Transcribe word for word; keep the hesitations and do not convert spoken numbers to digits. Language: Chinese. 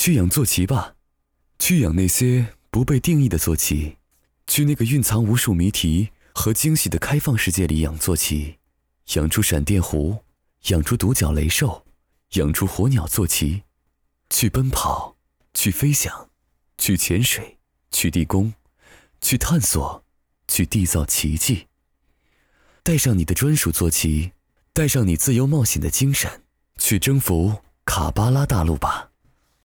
去养坐骑吧，去养那些不被定义的坐骑，去那个蕴藏无数谜题和惊喜的开放世界里养坐骑，养出闪电狐，养出独角雷兽，养出火鸟坐骑，去奔跑，去飞翔，去潜水，去地宫，去探索，去缔造奇迹。带上你的专属坐骑，带上你自由冒险的精神，去征服卡巴拉大陆吧。